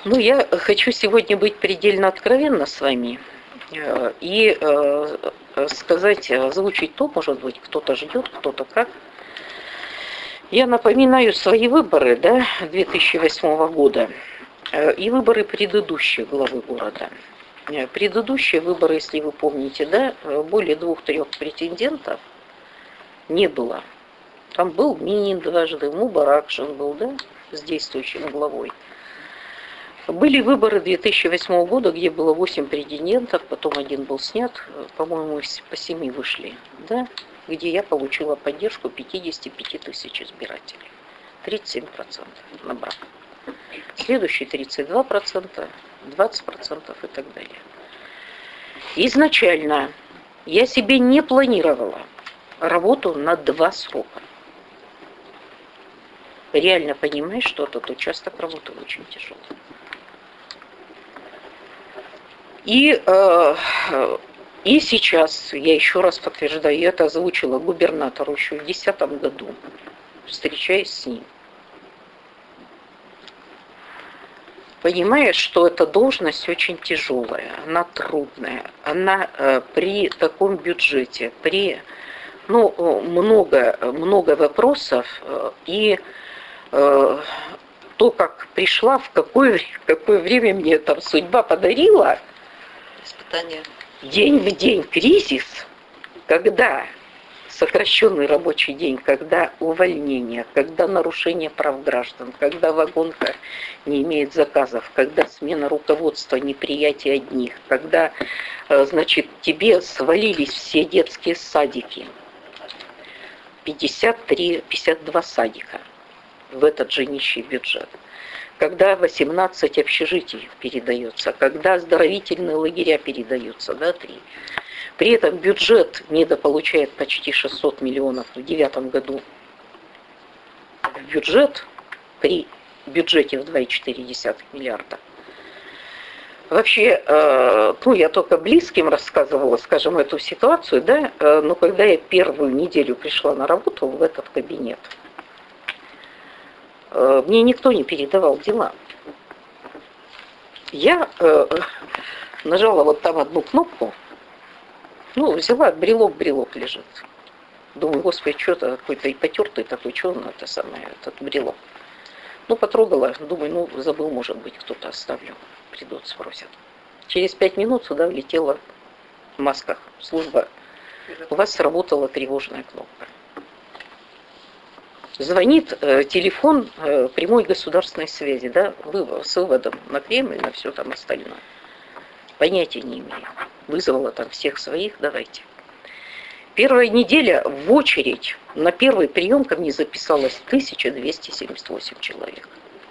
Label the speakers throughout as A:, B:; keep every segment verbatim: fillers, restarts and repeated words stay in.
A: Ну, я хочу сегодня быть предельно откровенна с вами и сказать, озвучить то, может быть, кто-то ждет, кто-то как. Я напоминаю свои выборы, да, две тысячи восьмого года и выборы предыдущей главы города. Предыдущие выборы, если вы помните, да, более двух-трех претендентов не было. Там был Минин дважды, Мубаракшин был, да, с действующим главой. Были выборы две тысячи восьмого года, где было восемь претендентов, потом один был снят, по-моему, по семи вышли, да, где я получила поддержку пятьдесят пять тысяч избирателей. тридцать семь процентов набрал. Следующие тридцать два процента, двадцать процентов и так далее. Изначально я себе не планировала работу на два срока. Реально понимаешь, что этот участок работы очень тяжелый. И, э, и сейчас, я еще раз подтверждаю, я это озвучила губернатору еще в две тысячи десятом году, встречаясь с ним. Понимаешь, что эта должность очень тяжелая, она трудная, она э, при таком бюджете, при ну, много, много вопросов, э, и э, то, как пришла, в какое, в какое время мне там судьба подарила,
B: испытание.
A: День в день кризис, когда сокращенный рабочий день, когда увольнение, когда нарушение прав граждан, когда вагонка не имеет заказов, когда смена руководства, неприятие одних, когда, значит, тебе свалились все детские садики, пятьдесят три - пятьдесят два садика в этот же нищий бюджет. Когда восемнадцать общежитий передается, когда оздоровительные лагеря передаются, да, три. При этом бюджет недополучает почти шестьсот миллионов в девятом году. В бюджет при бюджете в два целых четыре десятых миллиарда. Вообще, э, ну, я только близким рассказывала, скажем, эту ситуацию, да, э, но когда я первую неделю пришла на работу в этот кабинет, мне никто не передавал дела. Я э, нажала вот там одну кнопку, ну, взяла, брелок, брелок лежит. Думаю, господи, что-то какой-то и потертый такой, что он это самое, этот брелок. Ну, потрогала, думаю, ну, забыл, может быть, кто-то оставлю. Придут, спросят. Через пять минут сюда влетела в масках служба. У вас сработала тревожная кнопка. Звонит э, телефон э, прямой государственной связи, да, вывод, с выводом на Кремль, на все там остальное. Понятия не имею. Вызвала там всех своих, давайте. Первая неделя в очередь на первый прием ко мне записалось тысяча двести семьдесят восемь человек.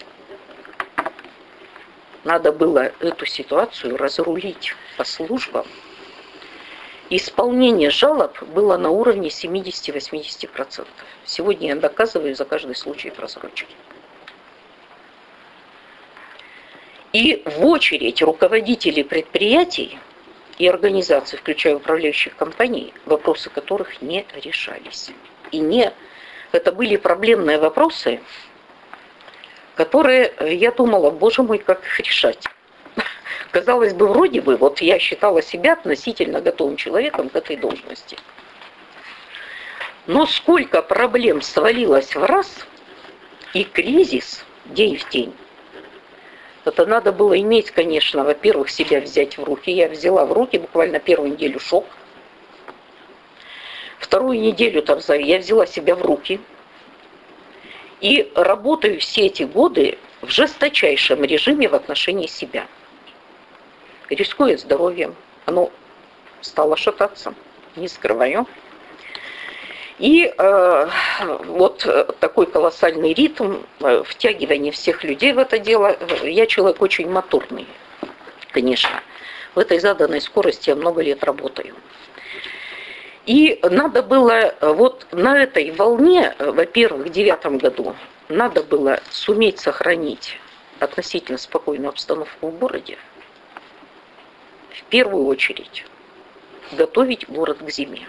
A: Надо было эту ситуацию разрулить по службам. Исполнение жалоб было на уровне семьдесят-восемьдесят процентов. Сегодня я доказываю за каждый случай просрочки. И в очередь руководители предприятий и организаций, включая управляющих компаний, вопросы которых не решались. И не, это были проблемные вопросы, которые я думала, боже мой, как их решать. Казалось бы, вроде бы, вот я считала себя относительно готовым человеком к этой должности. Но сколько проблем свалилось в раз, и кризис день в день. Это надо было иметь, конечно, во-первых, себя взять в руки. Я взяла в руки буквально первую неделю шок. Вторую неделю там я взяла себя в руки. И работаю все эти годы в жесточайшем режиме в отношении себя. Рискуя здоровьем, оно стало шататься, не скрываю. И э, вот такой колоссальный ритм, э, втягивание всех людей в это дело. Я человек очень моторный, конечно. В этой заданной скорости я много лет работаю. И надо было вот на этой волне, во-первых, в девятом году, надо было суметь сохранить относительно спокойную обстановку в городе. В первую очередь готовить город к зиме.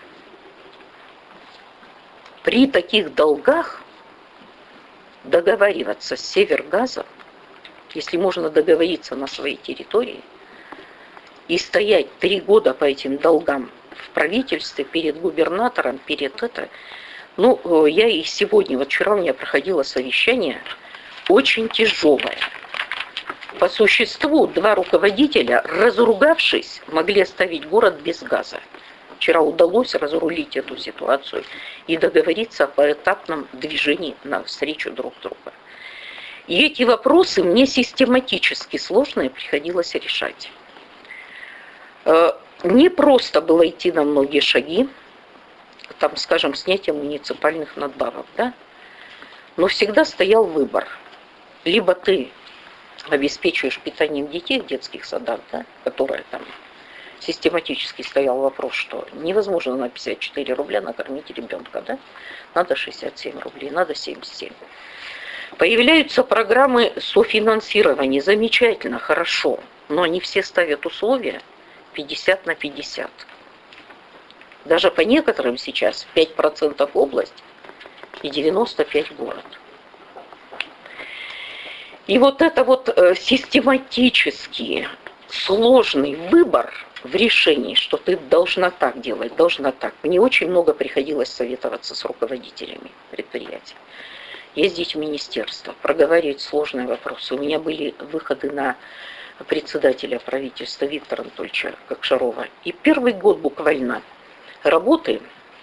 A: При таких долгах договариваться с Севергазом Если можно договориться на своей территории и стоять три года по этим долгам в правительстве, перед губернатором, перед это. Ну, я и сегодня, вот вчера у меня проходило совещание, очень тяжелое. По существу два руководителя, разругавшись, могли оставить город без газа. Вчера удалось разрулить эту ситуацию и договориться о поэтапном движении навстречу друг друга. И эти вопросы мне систематически сложные приходилось решать. Не просто было идти на многие шаги, там, скажем, снятие муниципальных надбавок, да? Но всегда стоял выбор. Либо ты обеспечиваешь питанием детей в детских садах, да, которые там систематически стоял вопрос, что невозможно на пятьдесят четыре рубля накормить ребенка, да? Надо шестьдесят семь рублей, надо семьдесят семь. Появляются программы софинансирования, замечательно, хорошо, но они все ставят условия пятьдесят на пятьдесят. Даже по некоторым сейчас пять процентов область и девяносто пять процентов город. И вот это вот систематический сложный выбор в решении, что ты должна так делать, должна так. Мне очень много приходилось советоваться с руководителями предприятий. Ездить в министерство, проговаривать сложные вопросы. У меня были выходы на председателя правительства Виктора Анатольевича Кокшарова. И первый год буквально работы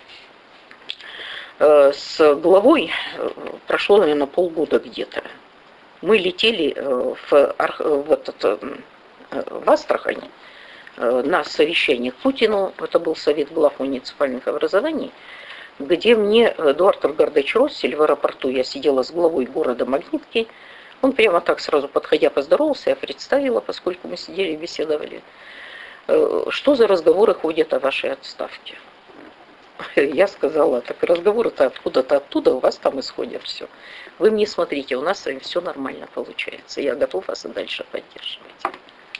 A: с главой прошло, наверное, полгода где-то. Мы летели в, в, этот, в Астрахань на совещание к Путину. Это был совет глав муниципальных образований, где мне Эдуард Аргардович Россель в аэропорту, я сидела с главой города Магнитки, он прямо так сразу подходя поздоровался, я представила, поскольку мы сидели и беседовали, что за разговоры ходят о вашей отставке. Я сказала, так разговоры-то откуда-то оттуда, у вас там исходят все. Вы мне смотрите, у нас с вами все нормально получается, я готов вас и дальше поддерживать.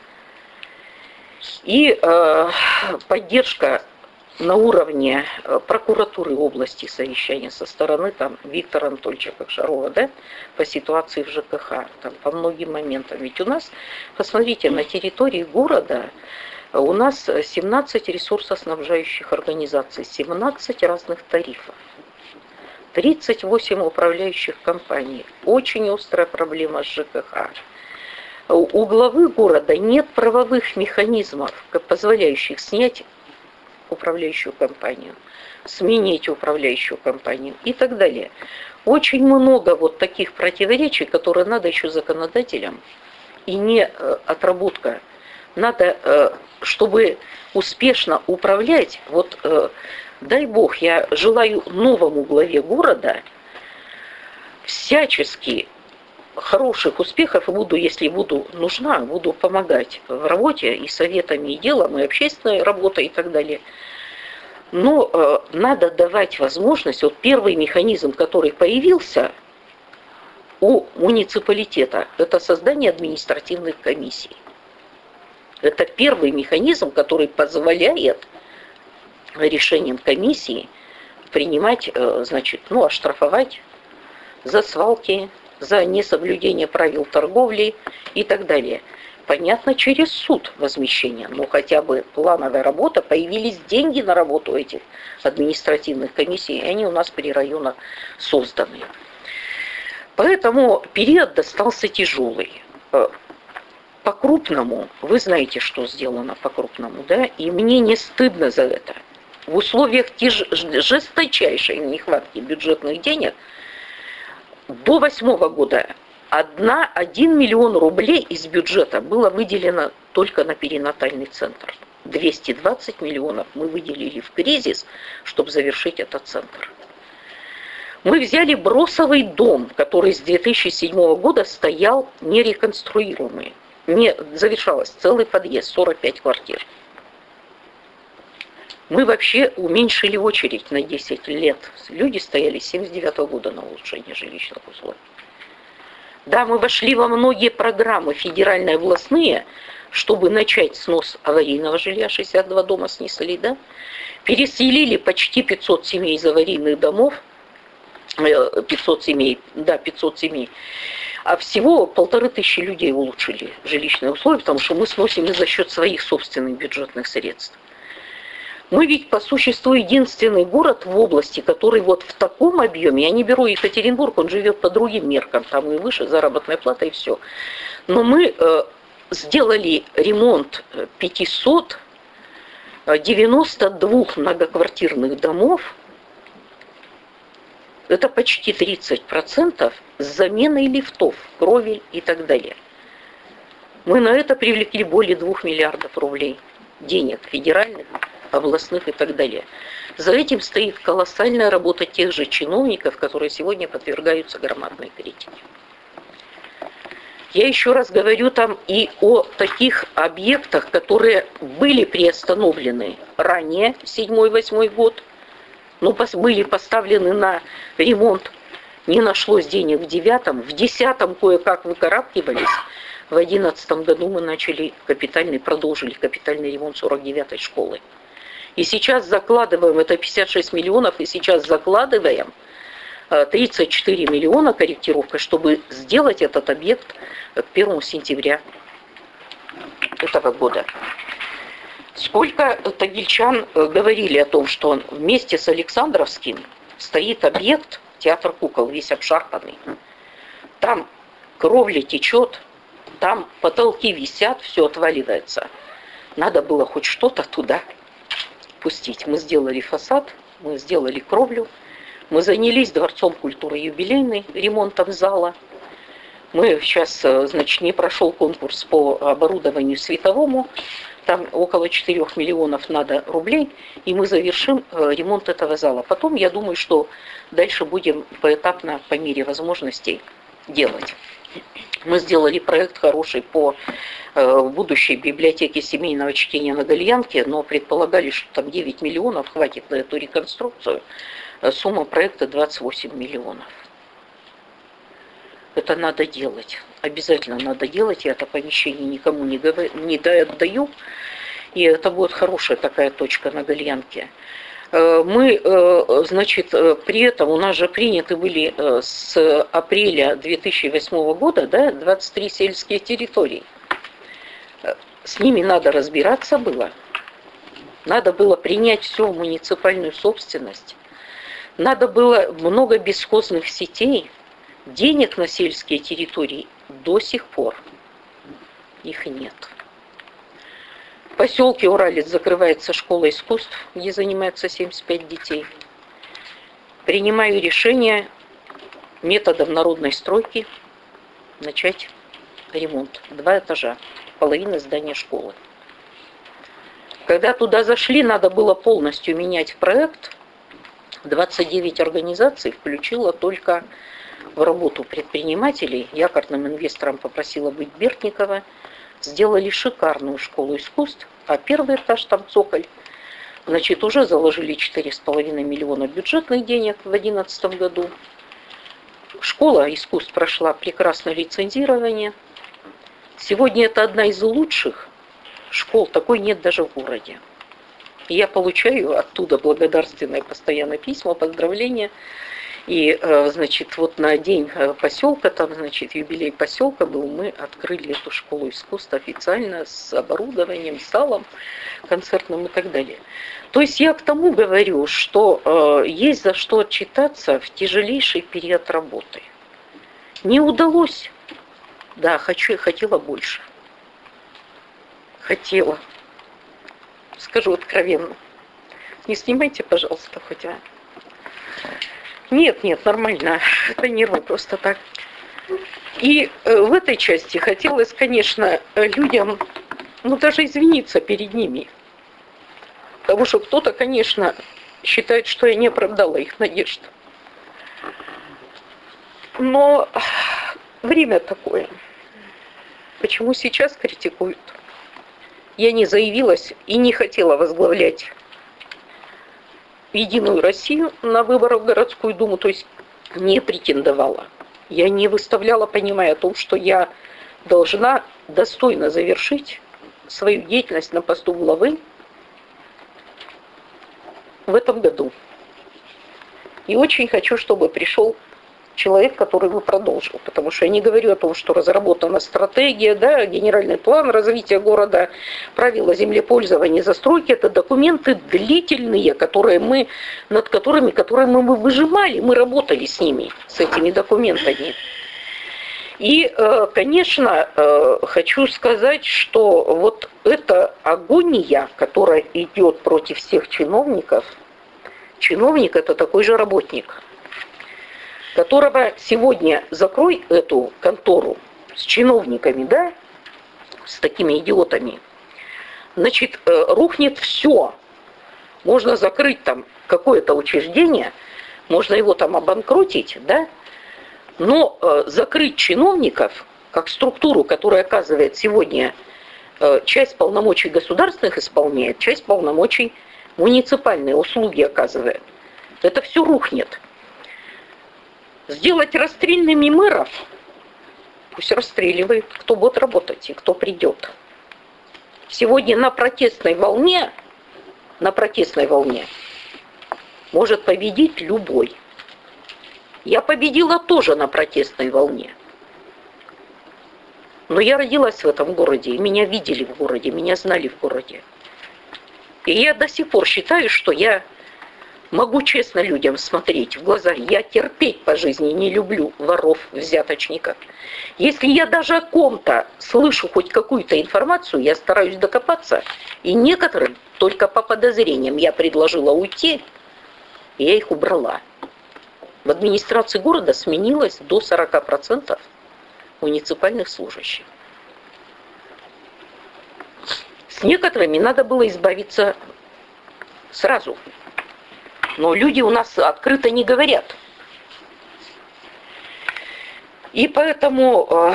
A: И э, поддержка на уровне прокуратуры области, совещания со стороны там Виктора Анатольевича Кокшарова, да, по ситуации в ЖКХ, там, по многим моментам. Ведь у нас, посмотрите, на территории города у нас семнадцать ресурсоснабжающих организаций, семнадцать разных тарифов, тридцать восемь управляющих компаний. Очень острая проблема с ЖКХ. У главы города нет правовых механизмов, позволяющих снять управляющую компанию, сменить управляющую компанию и так далее. Очень много вот таких противоречий, которые надо еще законодателям, и не отработка. Надо, чтобы успешно управлять, вот дай Бог, я желаю новому главе города всячески хороших успехов, и буду, если буду нужна, буду помогать в работе и советами, и делом, и общественной работой, и так далее. Но э, надо давать возможность, вот первый механизм, который появился у муниципалитета, это создание административных комиссий. Это первый механизм, который позволяет решением комиссии принимать, э, значит, ну, оштрафовать за свалки, за несоблюдение правил торговли и так далее. Понятно, через суд возмещение, но хотя бы плановая работа, появились деньги на работу этих административных комиссий, и они у нас при районах созданы. Поэтому период достался тяжелый. По-крупному, вы знаете, что сделано по-крупному, да, и мне не стыдно за это. В условиях тяж... жесточайшей нехватки бюджетных денег до восьмого года одна, один миллион рублей из бюджета было выделено только на перинатальный центр. двести двадцать миллионов мы выделили в кризис, чтобы завершить этот центр. Мы взяли бросовый дом, который с две тысячи седьмого года стоял нереконструируемый. Не завершалось целый подъезд, сорок пять квартир. Мы вообще уменьшили очередь на десять лет. Люди стояли с семьдесят девятого года на улучшение жилищных условий. Да, мы вошли во многие программы федеральные, областные, чтобы начать снос аварийного жилья, шестьдесят два дома снесли, да? Переселили почти пятьсот семей из аварийных домов, пятьсот семей, да, пятьсот семей. А всего полторы тысячи людей улучшили жилищные условия, потому что мы сносим и за счет своих собственных бюджетных средств. Мы ведь по существу единственный город в области, который вот в таком объеме, я не беру Екатеринбург, он живет по другим меркам, там и выше заработная плата и все. Но мы э, сделали ремонт пятисот девяноста двух многоквартирных домов, это почти тридцать процентов с заменой лифтов, кровель и так далее. Мы на это привлекли более двух миллиардов рублей денег федеральных, областных и так далее. За этим стоит колоссальная работа тех же чиновников, которые сегодня подвергаются громадной критике. Я еще раз говорю там и о таких объектах, которые были приостановлены ранее, седьмой-восьмой год, но были поставлены на ремонт, не нашлось денег в девятом, в десятом кое-как выкарабкивались, в одиннадцатом году мы начали капитальный, продолжили капитальный ремонт сорок девятой школы. И сейчас закладываем, это пятьдесят шесть миллионов, и сейчас закладываем тридцать четыре миллиона корректировка, чтобы сделать этот объект к первому сентября этого года. Сколько тагильчан говорили о том, что вместе с Александровским стоит объект театр кукол, весь обшарпанный. Там кровля течет, там потолки висят, все отваливается. Надо было хоть что-то туда пустить. Мы сделали фасад, мы сделали кровлю, мы занялись Дворцом культуры юбилейный, ремонтом зала. Мы сейчас, значит, не прошел конкурс по оборудованию световому, там около четырёх миллионов надо рублей, и мы завершим ремонт этого зала. Потом, я думаю, что дальше будем поэтапно, по мере возможностей, делать. Мы сделали проект хороший по будущей библиотеке семейного чтения на Гальянке, но предполагали, что там девять миллионов хватит на эту реконструкцию. Сумма проекта двадцать восемь миллионов. Это надо делать. Обязательно надо делать. Я это помещение никому не, говорю, не отдаю. И это будет хорошая такая точка на Гальянке. Мы, значит, при этом у нас же приняты были с апреля две тысячи восьмого года, да, двадцать три сельские территории. С ними надо разбираться было. Надо было принять все в муниципальную собственность. Надо было много бесхозных сетей. Денег на сельские территории до сих пор их нет. В поселке Уралец закрывается школа искусств, где занимается семьдесят пять детей. Принимаю решение методом народной стройки начать ремонт. Два этажа, половина здания школы. Когда туда зашли, надо было полностью менять проект. двадцать девять организаций включила только в работу предпринимателей. Якорным инвестором попросила быть Бертникова. Сделали шикарную школу искусств, а первый этаж, там цоколь, значит, уже заложили четыре с половиной миллиона бюджетных денег в две тысячи одиннадцатом году. Школа искусств прошла прекрасное лицензирование. Сегодня это одна из лучших школ, такой нет даже в городе. Я получаю оттуда благодарственные постоянно письма, поздравления. И, значит, вот на день поселка, там, значит, юбилей поселка был, мы открыли эту школу искусств официально с оборудованием, с залом концертным и так далее. То есть я к тому говорю, что э, есть за что отчитаться в тяжелейший период работы. Не удалось. Да, хочу, хотела больше. Хотела. Скажу откровенно. Не снимайте, пожалуйста, хотя... Нет, нет, нормально. Это нервы просто так. И в этой части хотелось, конечно, людям, ну, даже извиниться перед ними. Потому что кто-то, конечно, считает, что я не оправдала их надежд. Но время такое. Почему сейчас критикуют? Я не заявилась и не хотела возглавлять Единую Россию на выборах в городскую думу, то есть не претендовала. Я не выставляла, понимая о том, что я должна достойно завершить свою деятельность на посту главы в этом году. И очень хочу, чтобы пришел человек, который бы продолжил. Потому что я не говорю о том, что разработана стратегия, да, генеральный план развития города, правила землепользования, застройки. Это документы длительные, которые мы, над которыми, которые мы выжимали, мы работали с ними, с этими документами. И, конечно, хочу сказать, что вот эта агония, которая идет против всех чиновников, чиновник – это такой же работник, которого сегодня закрой эту контору с чиновниками, да, с такими идиотами, значит, рухнет все. Можно закрыть там какое-то учреждение, можно его там обанкротить, да, но э, закрыть чиновников, как структуру, которая оказывает сегодня э, часть полномочий государственных исполняет, часть полномочий муниципальные услуги оказывает, это все рухнет. Сделать расстрельными мэров, пусть расстреливают, кто будет работать и кто придет. Сегодня на протестной волне, на протестной волне может победить любой. Я победила тоже на протестной волне. Но я родилась в этом городе, и меня видели в городе, меня знали в городе. И я до сих пор считаю, что я могу честно людям смотреть в глаза. Я терпеть по жизни не люблю воров, взяточников. Если я даже о ком-то слышу хоть какую-то информацию, я стараюсь докопаться. И некоторым только по подозрениям я предложила уйти, и я их убрала. В администрации города сменилось до сорока процентов муниципальных служащих. С некоторыми надо было избавиться сразу. Но люди у нас открыто не говорят. И поэтому э,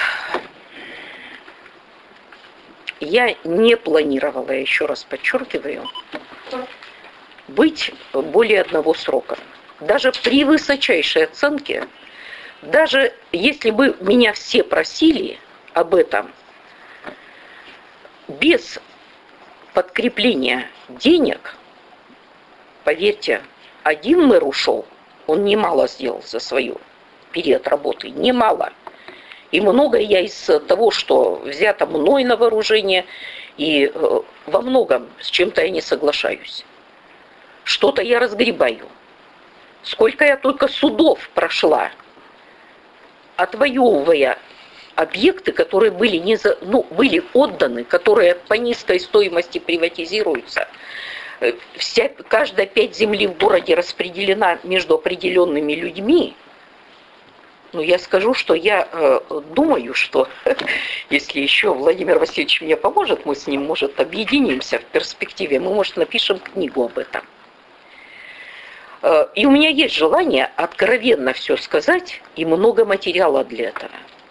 A: я не планировала, еще раз подчеркиваю, быть более одного срока. Даже при высочайшей оценке, даже если бы меня все просили об этом, без подкрепления денег, поверьте, один мэр ушел, он немало сделал за свою период работы, немало. И многое я из того, что взято мной на вооружение, и во многом с чем-то я не соглашаюсь. Что-то я разгребаю. Сколько я только судов прошла, отвоевывая объекты, которые были, не за, ну, были отданы, которые по низкой стоимости приватизируются. Вся, каждая пять земли в городе распределена между определенными людьми. Ну, я скажу, что я э, думаю, что если еще Владимир Васильевич мне поможет, мы с ним, может, объединимся в перспективе, мы, может, напишем книгу об этом. Э, и у меня есть желание откровенно все сказать, и много материала для этого.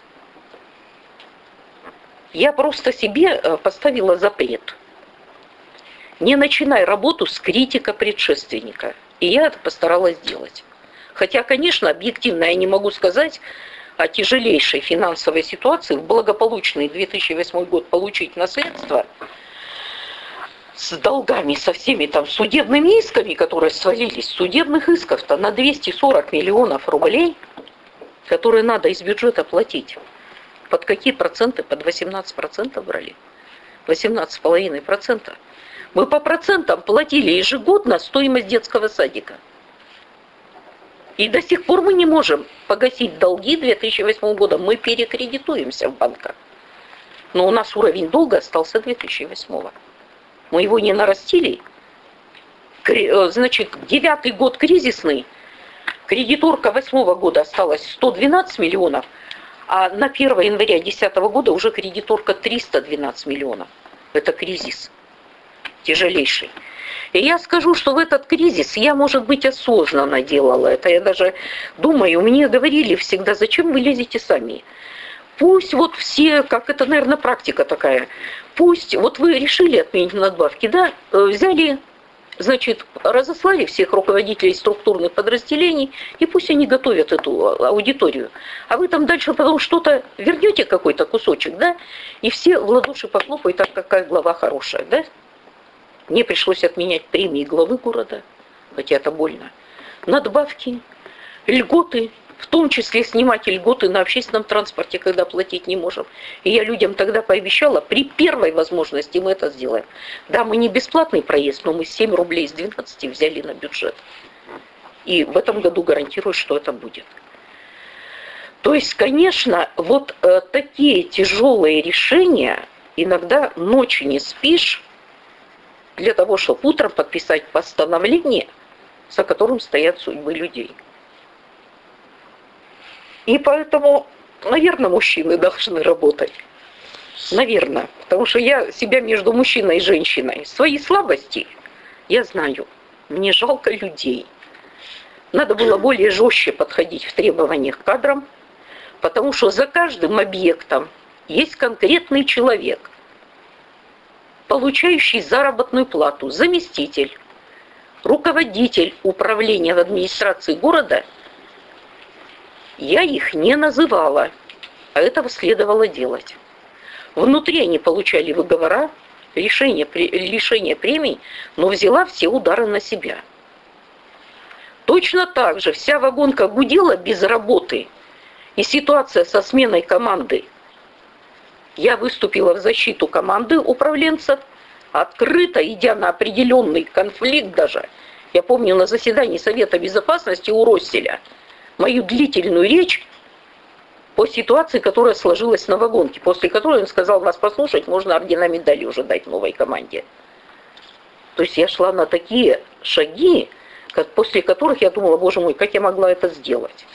A: Я просто себе поставила запрет. Не начинай работу с критика предшественника. И я это постаралась сделать. Хотя, конечно, объективно я не могу сказать о тяжелейшей финансовой ситуации. В благополучный две тысячи восьмой год получить наследство с долгами, со всеми там судебными исками, которые свалились, судебных исков-то на двести сорок миллионов рублей, которые надо из бюджета платить. Под какие проценты? Под восемнадцать процентов брали. восемнадцать целых пять десятых процента. Мы по процентам платили ежегодно стоимость детского садика. И до сих пор мы не можем погасить долги две тысячи восьмого года. Мы перекредитуемся в банках. Но у нас уровень долга остался две тысячи восьмого. Мы его не нарастили. Значит, девятый год кризисный. Кредиторка восьмого года осталась сто двенадцать миллионов. А на первое января две тысячи десятого года уже кредиторка триста двенадцать миллионов. Это кризис тяжелейший. И я скажу, что в этот кризис я, может быть, осознанно делала это. Я даже думаю, мне говорили всегда, зачем вы лезете сами? Пусть вот все, как это, наверное, практика такая, пусть, вот вы решили отменить надбавки, да, взяли, значит, разослали всех руководителей структурных подразделений, и пусть они готовят эту аудиторию. А вы там дальше потом что-то вернете, какой-то кусочек, да, и все в ладоши похлопают, так какая глава хорошая, да. Мне пришлось отменять премии главы города, хотя это больно. Надбавки, льготы в том числе снимать льготы на общественном транспорте, когда платить не можем. И я людям тогда пообещала, при первой возможности мы это сделаем. Да, мы не бесплатный проезд, но мы семь рублей из двенадцати взяли на бюджет. И в этом году гарантирую, что это будет. То есть, конечно, вот э, такие тяжелые решения, иногда ночью не спишь, для того, чтобы утром подписать постановление, за которым стоят судьбы людей. И поэтому, наверное, мужчины должны работать. Наверное. Потому что я себя между мужчиной и женщиной. Свои слабости я знаю. Мне жалко людей. Надо было более жестче подходить в требованиях к кадрам, потому что за каждым объектом есть конкретный человек, получающий заработную плату, заместитель, руководитель управления в администрации города. Я их не называла, а этого следовало делать. Внутри они получали выговора, лишение, лишение премий, но взяла все удары на себя. Точно так же вся вагонка гудела без работы, и ситуация со сменой команды. Я выступила в защиту команды управленцев, открыто идя на определенный конфликт даже. Я помню на заседании Совета Безопасности у Росселя мою длительную речь по ситуации, которая сложилась на вагонке, после которой он сказал, вас послушать, можно ордена медали уже дать новой команде. То есть я шла на такие шаги, после которых я думала, боже мой, как я могла это сделать.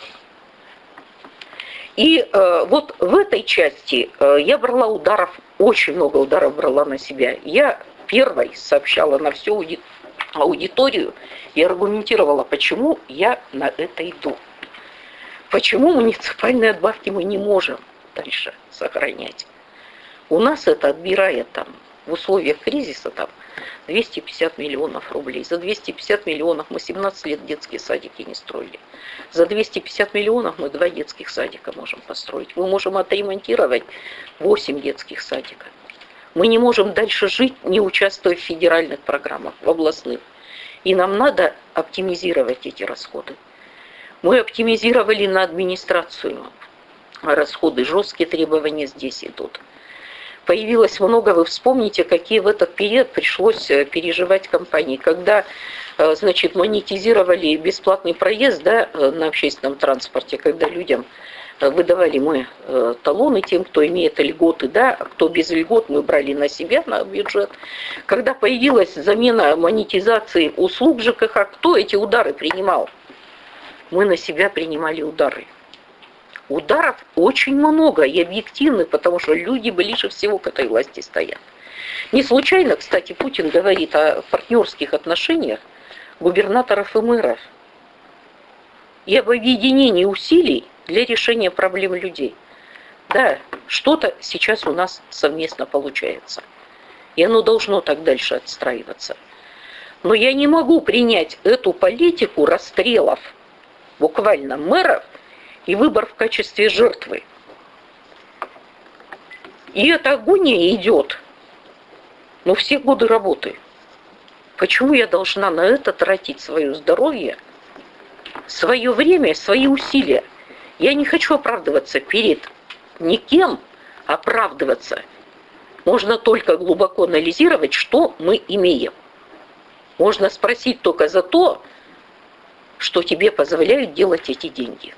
A: И э, вот в этой части э, я брала ударов, очень много ударов брала на себя. Я первой сообщала на всю аудиторию и аргументировала, почему я на это иду. Почему муниципальные отбавки мы не можем дальше сохранять. У нас это отбирает там в условиях кризиса там двести пятьдесят миллионов рублей. За двести пятьдесят миллионов мы семнадцать лет детские садики не строили. За двести пятьдесят миллионов мы два детских садика можем построить. Мы можем отремонтировать восемь детских садиков. Мы не можем дальше жить, не участвуя в федеральных программах, в областных. И нам надо оптимизировать эти расходы. Мы оптимизировали на администрацию расходы, жесткие требования здесь идут. Появилось много, вы вспомните, какие в этот период пришлось переживать компании, когда, значит, монетизировали бесплатный проезд, да, на общественном транспорте, когда людям выдавали мы талоны тем, кто имеет льготы, да, а кто без льгот мы брали на себя, на бюджет. Когда появилась замена монетизации услуг ЖКХ, кто эти удары принимал? Мы на себя принимали удары. Ударов очень много и объективны, потому что люди ближе всего к этой власти стоят. Не случайно, кстати, Путин говорит о партнерских отношениях губернаторов и мэров и об объединении усилий для решения проблем людей. Да, что-то сейчас у нас совместно получается. И оно должно так дальше отстраиваться. Но я не могу принять эту политику расстрелов буквально мэров и выбор в качестве жертвы. И эта агония идет, но все годы работы. Почему я должна на это тратить свое здоровье, свое время, свои усилия? Я не хочу оправдываться перед никем, оправдываться. Можно только глубоко анализировать, что мы имеем. Можно спросить только за то, что тебе позволяют делать эти деньги.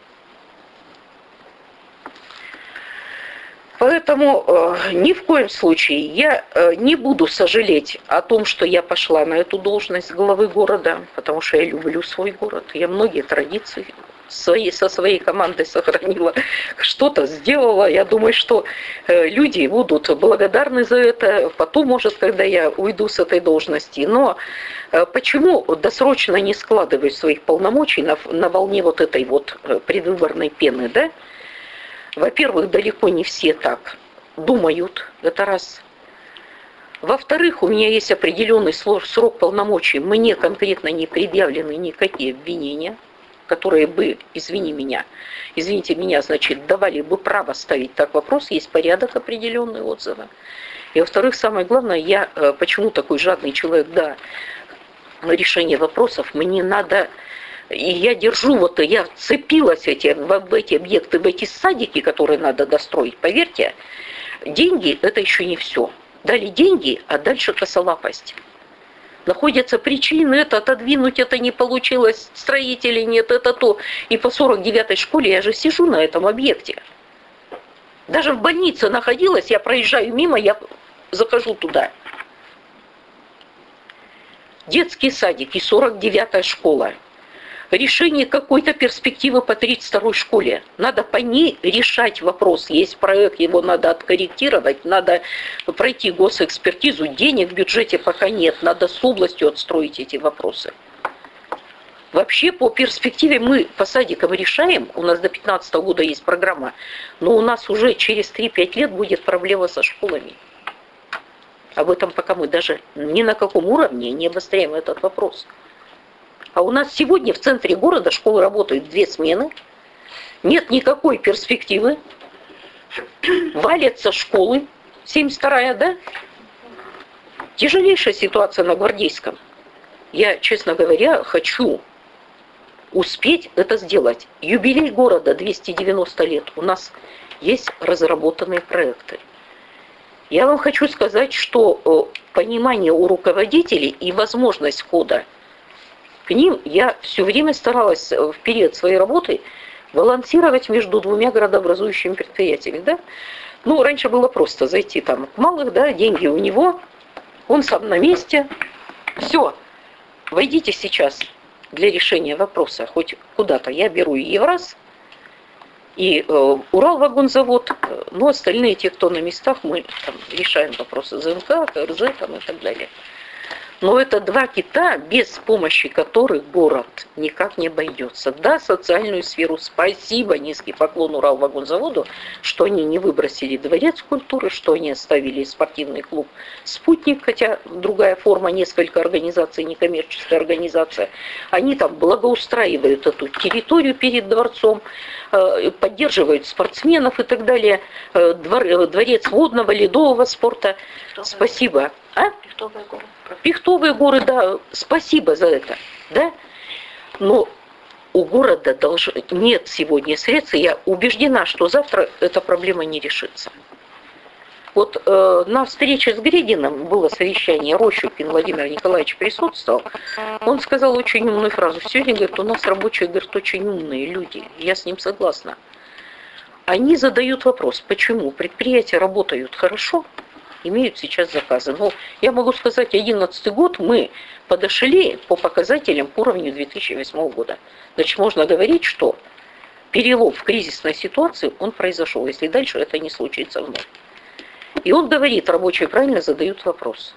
A: Поэтому э, ни в коем случае я э, не буду сожалеть о том, что я пошла на эту должность главы города, потому что я люблю свой город. Я многие традиции свои, со своей командой сохранила, что-то сделала. Я думаю, что э, люди будут благодарны за это. Потом, может, когда я уйду с этой должности. Но э, почему досрочно не складываю своих полномочий на, на волне вот этой вот предвыборной пены, да? Во-первых, далеко не все так думают, это раз. Во-вторых, у меня есть определенный срок полномочий, мне конкретно не предъявлены никакие обвинения, которые бы, извини меня, извините меня, значит, давали бы право ставить так вопрос, есть порядок определенный отзыва. И во-вторых, самое главное, я почему такой жадный человек, да, решение вопросов, мне надо и я держу, вот я вцепилась эти, в эти объекты, в эти садики, которые надо достроить, поверьте, деньги – это еще не все. Дали деньги, а дальше косолапость. Находятся причины, это отодвинуть, это не получилось, строителей нет, это то. И по сорок девятой школе я же сижу на этом объекте. Даже в больнице находилась, я проезжаю мимо, я захожу туда. Детский садик и сорок девятая школа. Решение какой-то перспективы по тридцать второй школе. Надо по ней решать вопрос. Есть проект, его надо откорректировать, надо пройти госэкспертизу. Денег в бюджете пока нет. Надо с областью отстроить эти вопросы. Вообще по перспективе мы по садикам решаем. У нас до две тысячи пятнадцатого года есть программа. Но у нас уже через три-пять лет будет проблема со школами. Об этом пока мы даже ни на каком уровне не обостряем этот вопрос. А у нас сегодня в центре города школы работают две смены, нет никакой перспективы, валятся школы, семьдесят вторая, да? Тяжелейшая ситуация на Гвардейском. Я, честно говоря, хочу успеть это сделать. Юбилей города двести девяносто лет. У нас есть разработанные проекты. Я вам хочу сказать, что понимание у руководителей и возможность хода к ним я все время старалась в период своей работы балансировать между двумя городообразующими предприятиями. Да? Ну, раньше было просто зайти там к малых, да, деньги у него, он сам на месте. Все, войдите сейчас для решения вопроса хоть куда-то. Я беру и Евраз, и э, Уралвагонзавод, но остальные, те, кто на местах, мы там решаем вопросы ЗНК, КРЗ там, и так далее. Но это два кита, без помощи которых город никак не обойдется. Да, социальную сферу спасибо, низкий поклон Уралвагонзаводу, что они не выбросили дворец культуры, что они оставили спортивный клуб «Спутник», хотя другая форма, несколько организаций, некоммерческая организация. Они там благоустраивают эту территорию перед дворцом, поддерживают спортсменов и так далее. Дворец водного, ледового спорта. Спасибо. А?
B: Пихтовые горы.
A: Пихтовые горы, да, спасибо за это, да. Но у города долж... нет сегодня средств, и я убеждена, что завтра эта проблема не решится. Вот э, на встрече с Грединым было совещание, Рощупин Владимир Николаевич присутствовал. Он сказал очень умную фразу. Сегодня, говорит, у нас рабочие, говорит, очень умные люди. Я с ним согласна. Они задают вопрос, почему предприятия работают хорошо, имеют сейчас заказы. Но я могу сказать, две тысячи одиннадцатый год мы подошли по показателям к уровню две тысячи восьмого года. Значит, можно говорить, что перелом в кризисной ситуации, он произошел, если дальше это не случится вновь. И он говорит, рабочие правильно задают вопрос.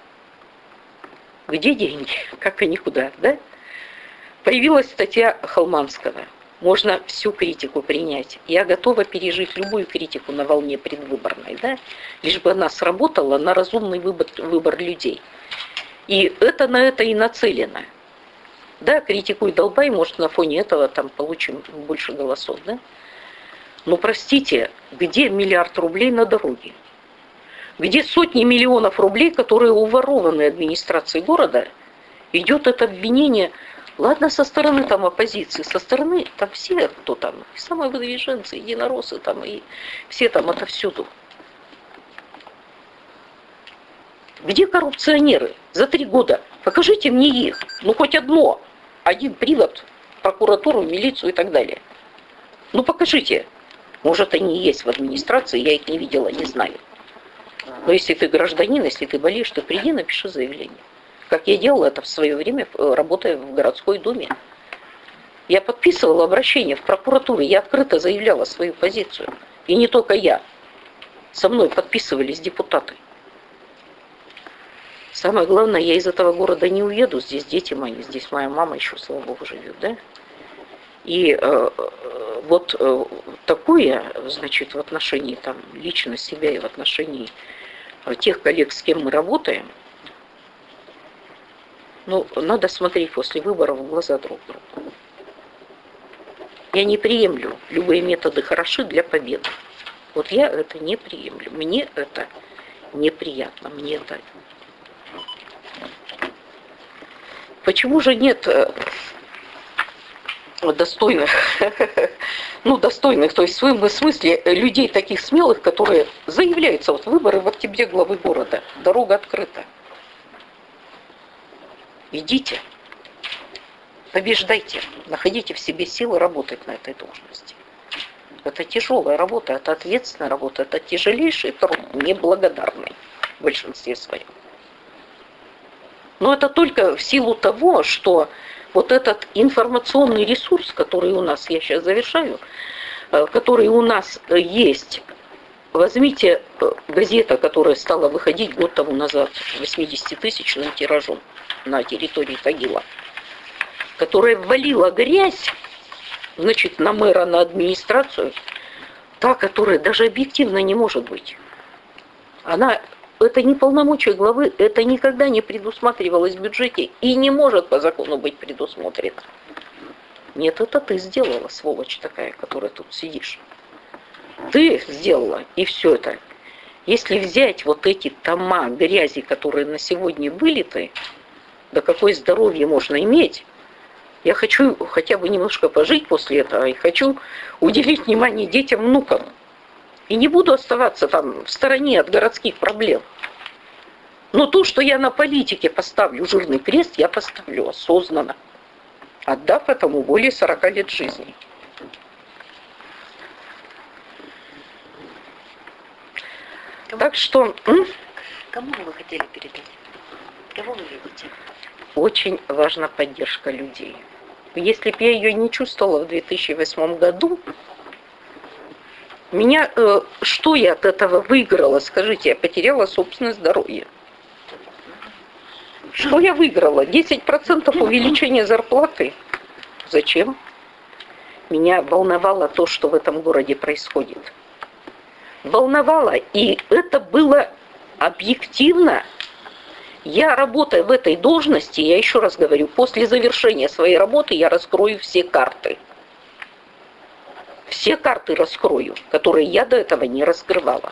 A: Где деньги? Как они куда? Да? Появилась статья Холманского. Можно всю критику принять. Я готова пережить любую критику на волне предвыборной, да? Лишь бы она сработала на разумный выбор, выбор людей. И это на это и нацелено. Да, критикуй, долбай, может, на фоне этого там получим больше голосов, да? Но, простите, где миллиард рублей на дороге? Где сотни миллионов рублей, которые уворованы администрацией города, идет это обвинение. Ладно, со стороны там оппозиции, со стороны там все, кто там, и самовыдвиженцы, единороссы там, и все там отовсюду. Где коррупционеры за три года? Покажите мне их, ну хоть одно, один привод в прокуратуру, в милицию и так далее. Ну покажите. Может, они есть в администрации, я их не видела, не знаю. Но если ты гражданин, если ты болеешь, то приди, напиши заявление. Как я делала это в свое время, работая в городской думе. Я подписывала обращение в прокуратуру, я открыто заявляла свою позицию. И не только я. Со мной подписывались депутаты. Самое главное, я из этого города не уеду, здесь дети мои, здесь моя мама еще, слава богу, живет, да? И э, вот э, такое, значит, в отношении там, лично себя и в отношении тех коллег, с кем мы работаем, ну, надо смотреть после выборов в глаза друг другу. Я не приемлю. Любые методы хороши для победы. Вот я это не приемлю. Мне это неприятно. Мне это... Почему же нет достойных, ну, достойных, то есть в своем смысле людей таких смелых, которые заявляются, вот выборы в октябре главы города, дорога открыта. Идите, побеждайте, находите в себе силы работать на этой должности. Это тяжелая работа, это ответственная работа, это тяжелейший труд, неблагодарный в большинстве своем. Но это только в силу того, что вот этот информационный ресурс, который у нас, я сейчас завершаю, который у нас есть, возьмите газета, которая стала выходить год тому назад восьмидесятитысячным тиражом на территории Тагила, которая ввалила грязь, значит, на мэра, на администрацию, та, которая даже объективно не может быть. Она... Это не полномочия главы, это никогда не предусматривалось в бюджете и не может по закону быть предусмотрено. Нет, это ты сделала, сволочь такая, которая тут сидишь. Ты сделала, и все это. Если взять вот эти тома грязи, которые на сегодня вылиты, да какое здоровье можно иметь, я хочу хотя бы немножко пожить после этого, и хочу уделить внимание детям, внукам. И не буду оставаться там в стороне от городских проблем. Но то, что я на политике поставлю жирный крест, я поставлю осознанно, отдав этому более сорока лет жизни.
B: Кому,
A: так что... М?
B: Кому вы хотели передать? Кого вы видите?
A: Очень важна поддержка людей. Если бы я ее не чувствовала в две тысячи восьмом году, меня, э, что я от этого выиграла? Скажите, я потеряла собственное здоровье. Что я выиграла? десять процентов увеличения зарплаты. Зачем? Меня волновало то, что в этом городе происходит. Волновало, и это было объективно. Я, работая в этой должности, я еще раз говорю, после завершения своей работы я раскрою все карты. Все карты раскрою, которые я до этого не раскрывала.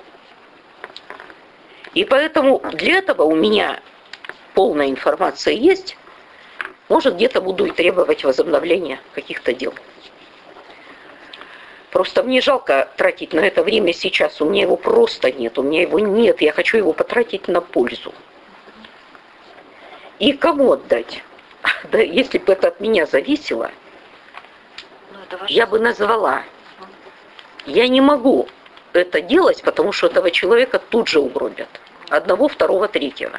A: И поэтому для этого у меня полная информация есть. Может, где-то буду и требовать возобновления каких-то дел. Просто мне жалко тратить на это время сейчас. У меня его просто нет. У меня его нет. Я хочу его потратить на пользу. И кому отдать? Да, если бы это от меня зависело, я бы назвала. Я не могу это делать, потому что этого человека тут же угробят. Одного, второго, третьего.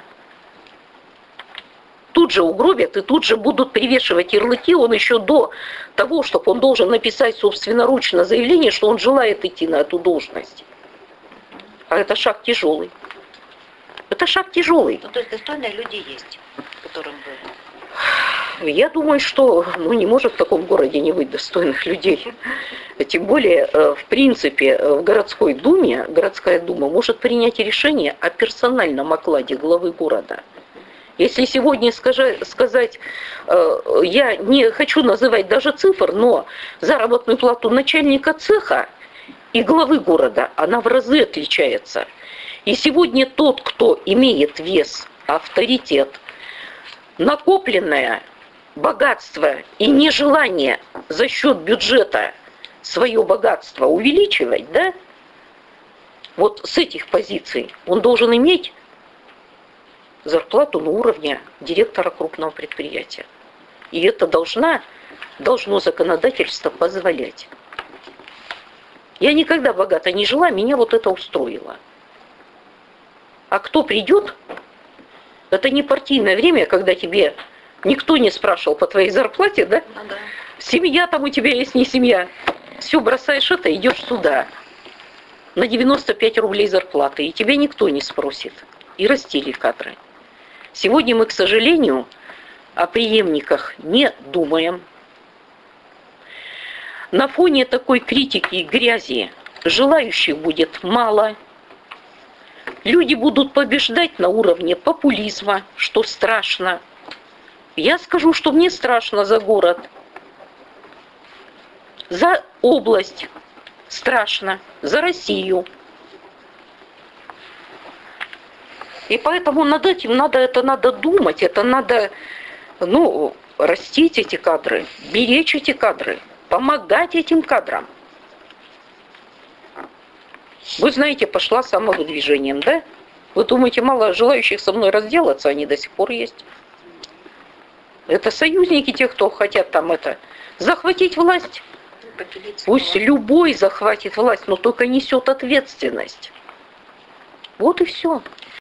A: Тут же угробят и тут же будут привешивать ярлыки. Он еще до того, чтобы он должен написать собственноручно заявление, что он желает идти на эту должность. А это шаг тяжелый. Это шаг тяжелый.
B: Ну, то есть достойные люди есть, которым вы...
A: Я думаю, что ну, не может в таком городе не быть достойных людей. Тем более, в принципе, в городской думе, городская дума может принять решение о персональном окладе главы города. Если сегодня сказать, я не хочу называть даже цифр, но заработную плату начальника цеха и главы города, она в разы отличается. И сегодня тот, кто имеет вес, авторитет, накопленное богатство и нежелание за счет бюджета свое богатство увеличивать, да, вот с этих позиций он должен иметь зарплату на уровне директора крупного предприятия. И это должна, должно законодательство позволять. Я никогда богато не жила, меня вот это устроило. А кто придет, это не партийное время, когда тебе никто не спрашивал по твоей зарплате, да?
B: Ну, да.
A: Семья там у тебя есть, не семья. Все, бросаешь это, идешь сюда. На девяносто пять рублей зарплаты, и тебя никто не спросит. И растили кадры. Сегодня мы, к сожалению, о преемниках не думаем. На фоне такой критики и грязи желающих будет мало. Люди будут побеждать на уровне популизма, что страшно. Я скажу, что мне страшно за город. За область страшно, за Россию. И поэтому над этим надо, это надо думать, это надо ну, растить эти кадры, беречь эти кадры, помогать этим кадрам. Вы знаете, пошла самовыдвижением, да? Вы думаете, мало желающих со мной разделаться, они до сих пор есть. Это союзники тех, кто хотят там это, захватить власть. Пусть любой захватит власть, но только несет ответственность. Вот и все.